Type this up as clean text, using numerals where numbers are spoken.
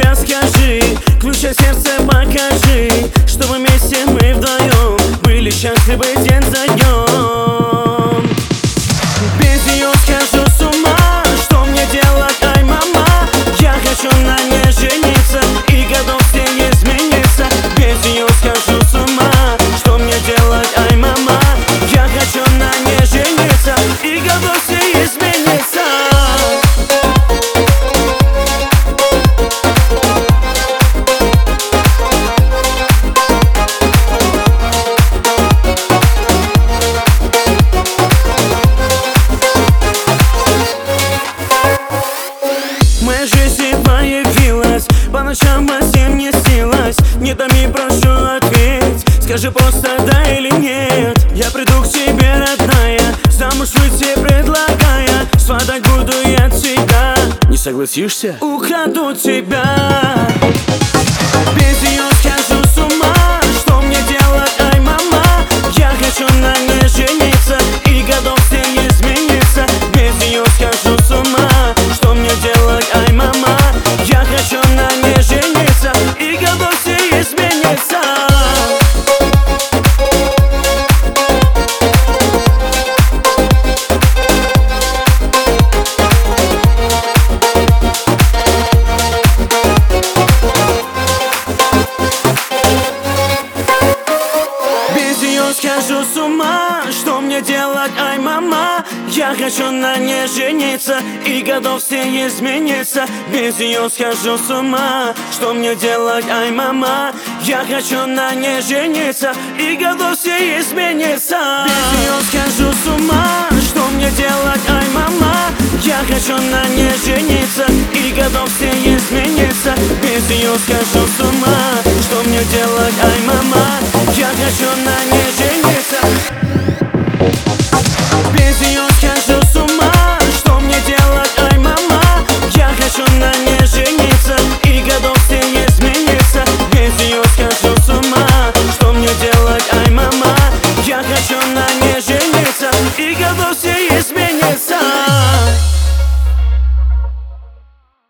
себя скажи, ключ от сердца покажи, чтобы вместе мы вдвоем были счастливы день за днем. Без нее схожу с ума, что мне делать, ай, мама? Я хочу на ней жениться и готов все измениться. Без нее схожу с ума, что мне делать, ай, мама? Я хочу на ней жениться и готов все измениться. Моя жизнь появилась, по ночам во сне мне снилась. Не томи, прошу, ответь, скажи просто да или нет. Я приду к тебе, родная, замуж выйти предлагая. Сватать буду я тебя, не согласишься? Украду тебя. Без нее схожу с ума, что мне делать, ай, мама? Я хочу на ней жениться и готов все измениться. Без нее схожу с ума, что мне делать, ай, мама? Я хочу на ней жениться и готов все измениться. Схожу с ума, что мне делать, ай, мама? Я хочу на ней жениться и готов все измениться. Без нее схожу с ума, что мне делать, ай, мама? Я хочу на ней жениться и готов все измениться. Без нее схожу с ума, что мне делать, ай, мама? Я хочу на ней жениться и готов все измениться. Без нее схожу с ума, что мне делать, ай, мама? Я хочу на ней жениться. Без нее схожу с ума, что мне делать, ай, мама? Я хочу на ней жениться и готов все измениться. Без нее схожу с ума.